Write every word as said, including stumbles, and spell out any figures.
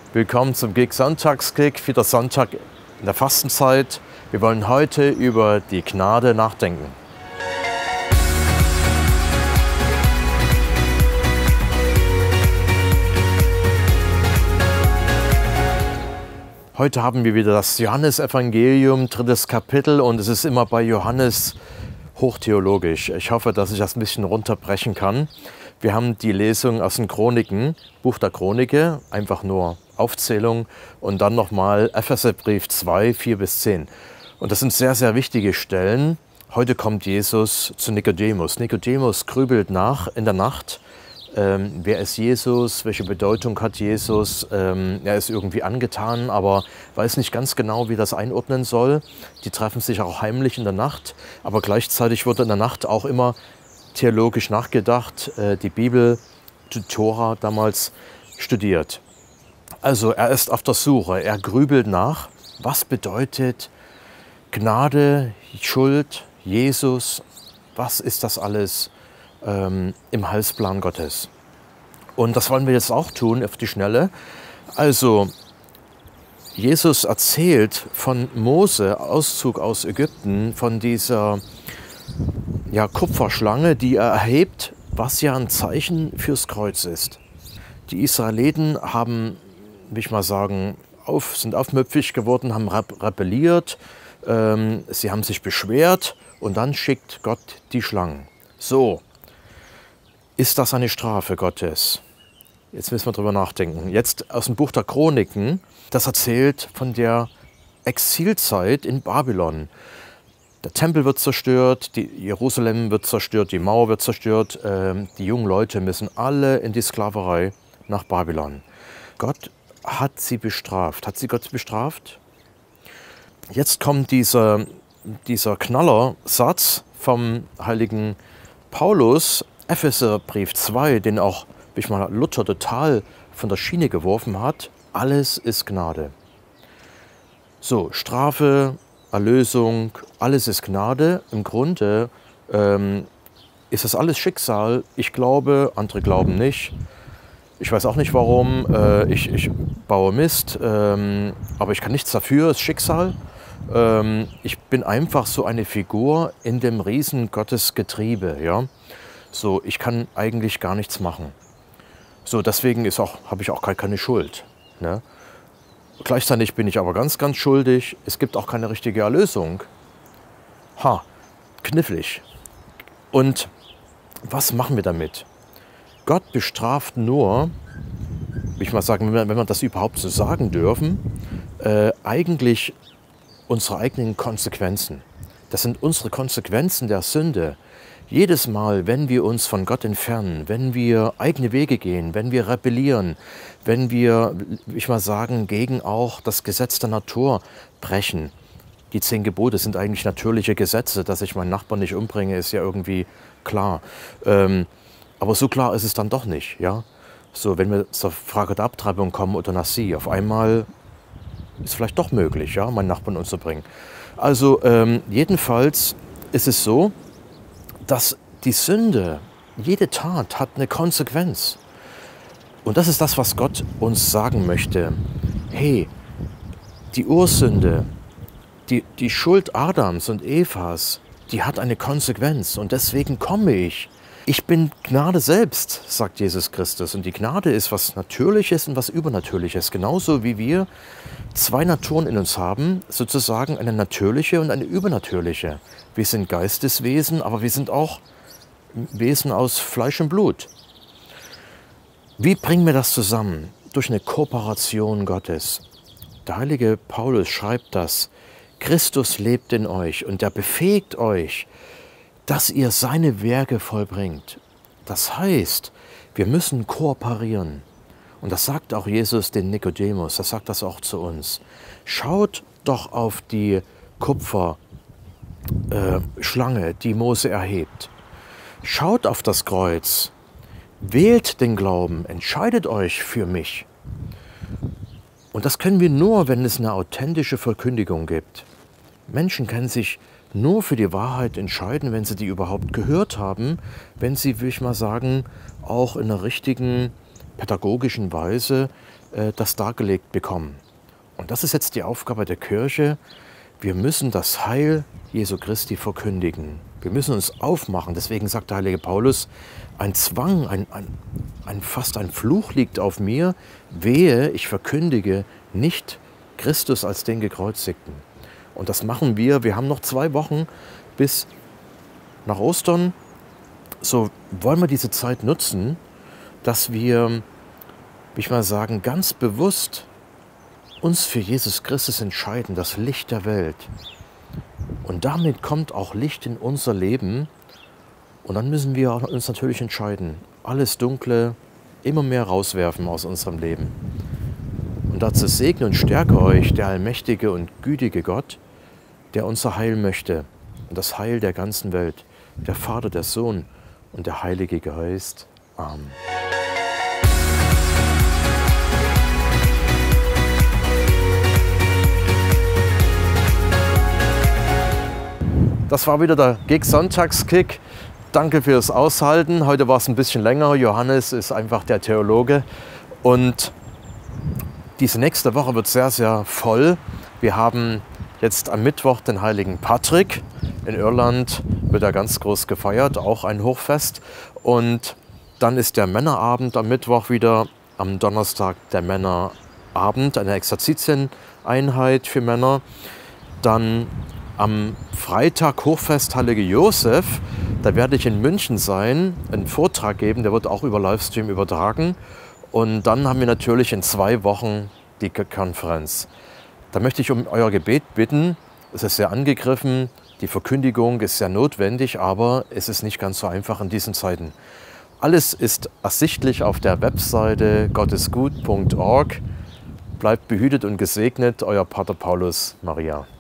Willkommen zum Gig Sonntagskick, wieder Sonntag in der Fastenzeit. Wir wollen heute über die Gnade nachdenken. Heute haben wir wieder das Johannesevangelium, drittes Kapitel, und es ist immer bei Johannes hochtheologisch. Ich hoffe, dass ich das ein bisschen runterbrechen kann. Wir haben die Lesung aus den Chroniken, Buch der Chronike, einfach nur Aufzählung, und dann nochmal Epheserbrief zwei, vier bis zehn. Und das sind sehr, sehr wichtige Stellen. Heute kommt Jesus zu Nikodemus. Nikodemus grübelt nach in der Nacht. Ähm, wer ist Jesus? Welche Bedeutung hat Jesus? Ähm, er ist irgendwie angetan, aber weiß nicht ganz genau, wie das einordnen soll. Die treffen sich auch heimlich in der Nacht, aber gleichzeitig wurde in der Nacht auch immer theologisch nachgedacht, äh, die Bibel, die Tora damals studiert. Also er ist auf der Suche, er grübelt nach, was bedeutet Gnade, Schuld, Jesus, was ist das alles ähm, im Heilsplan Gottes? Und das wollen wir jetzt auch tun auf die Schnelle. Also Jesus erzählt von Mose, Auszug aus Ägypten, von dieser ja, Kupferschlange, die er erhebt, was ja ein Zeichen fürs Kreuz ist. Die Israeliten haben, will ich mal sagen, auf, sind aufmüpfig geworden, haben rebelliert, ähm, sie haben sich beschwert, und dann schickt Gott die Schlangen. So, ist das eine Strafe Gottes? Jetzt müssen wir drüber nachdenken. Jetzt aus dem Buch der Chroniken, das erzählt von der Exilzeit in Babylon. Der Tempel wird zerstört, die Jerusalem wird zerstört, die Mauer wird zerstört. Ähm, die jungen Leute müssen alle in die Sklaverei nach Babylon. Gott hat sie bestraft. Hat sie Gott bestraft? Jetzt kommt dieser, dieser Knallersatz vom heiligen Paulus, Epheserbrief zwei, den auch ich mal, Luther total von der Schiene geworfen hat. Alles ist Gnade. So, Strafe, Erlösung, alles ist Gnade. Im Grunde ähm, ist das alles Schicksal. Ich glaube, andere glauben nicht. Ich weiß auch nicht warum. Äh, ich, ich baue Mist, ähm, aber ich kann nichts dafür. Es ist Schicksal. Ähm, ich bin einfach so eine Figur in dem riesen Gottesgetriebe. Ja? So, ich kann eigentlich gar nichts machen. So, deswegen ist auch, habe ich auch gar keine Schuld. Ne? Gleichzeitig bin ich aber ganz, ganz schuldig. Es gibt auch keine richtige Erlösung. Ha, knifflig. Und was machen wir damit? Gott bestraft nur, will ich mal sagen, wenn wir das überhaupt so sagen dürfen, äh, eigentlich unsere eigenen Konsequenzen. Das sind unsere Konsequenzen der Sünde. Jedes Mal, wenn wir uns von Gott entfernen, wenn wir eigene Wege gehen, wenn wir rebellieren, wenn wir, ich mal sagen, gegen auch das Gesetz der Natur brechen. Die zehn Gebote sind eigentlich natürliche Gesetze. Dass ich meinen Nachbarn nicht umbringe, ist ja irgendwie klar. Ähm, aber so klar ist es dann doch nicht. Ja? So, wenn wir zur Frage der Abtreibung kommen, Euthanasie, auf einmal ist es vielleicht doch möglich, ja, meinen Nachbarn umzubringen. Also ähm, jedenfalls ist es so, dass die Sünde, jede Tat hat eine Konsequenz. Und das ist das, was Gott uns sagen möchte. Hey, die Ursünde, die, die Schuld Adams und Evas, die hat eine Konsequenz. Und deswegen komme ich. Ich bin Gnade selbst, sagt Jesus Christus. Und die Gnade ist was Natürliches und was Übernatürliches. Genauso wie wir zwei Naturen in uns haben, sozusagen eine natürliche und eine übernatürliche. Wir sind Geisteswesen, aber wir sind auch Wesen aus Fleisch und Blut. Wie bringen wir das zusammen? Durch eine Kooperation Gottes. Der heilige Paulus schreibt das. Christus lebt in euch und er befähigt euch, dass ihr seine Werke vollbringt. Das heißt, wir müssen kooperieren. Und das sagt auch Jesus den Nikodemus, das sagt das auch zu uns. Schaut doch auf die Kupferschlange, äh, die Mose erhebt. Schaut auf das Kreuz. Wählt den Glauben, entscheidet euch für mich. Und das können wir nur, wenn es eine authentische Verkündigung gibt. Menschen können sich nur für die Wahrheit entscheiden, wenn sie die überhaupt gehört haben, wenn sie, will ich mal sagen, auch in einer richtigen pädagogischen Weise äh, das dargelegt bekommen. Und das ist jetzt die Aufgabe der Kirche. Wir müssen das Heil Jesu Christi verkündigen. Wir müssen uns aufmachen. Deswegen sagt der heilige Paulus, ein Zwang, ein, ein, ein, fast ein Fluch liegt auf mir. Wehe, ich verkündige nicht Christus als den Gekreuzigten. Und das machen wir. Wir haben noch zwei Wochen bis nach Ostern. So wollen wir diese Zeit nutzen, dass wir, wie ich mal sagen, ganz bewusst uns für Jesus Christus entscheiden, das Licht der Welt. Und damit kommt auch Licht in unser Leben. Und dann müssen wir uns natürlich entscheiden, alles Dunkle immer mehr rauswerfen aus unserem Leben. Und dazu segne und stärke euch der allmächtige und gütige Gott, der unser Heil möchte und das Heil der ganzen Welt, der Vater, der Sohn und der Heilige Geist. Amen. Das war wieder der Gig-Sonntagskick. Danke fürs Aushalten. Heute war es ein bisschen länger. Johannes ist einfach der Theologe. Und diese nächste Woche wird sehr, sehr voll. Wir haben jetzt am Mittwoch den heiligen Patrick. In Irland wird er ganz groß gefeiert, auch ein Hochfest. Und dann ist der Männerabend am Mittwoch wieder, am Donnerstag der Männerabend, eine Exerzitieneinheit für Männer. Dann am Freitag Hochfest Heilige Josef, da werde ich in München sein, einen Vortrag geben, der wird auch über Livestream übertragen. Und dann haben wir natürlich in zwei Wochen die Konferenz. Da möchte ich um euer Gebet bitten. Es ist sehr angegriffen, die Verkündigung ist sehr notwendig, aber es ist nicht ganz so einfach in diesen Zeiten. Alles ist ersichtlich auf der Webseite gottesgut punkt org. Bleibt behütet und gesegnet, euer Pater Paulus Maria.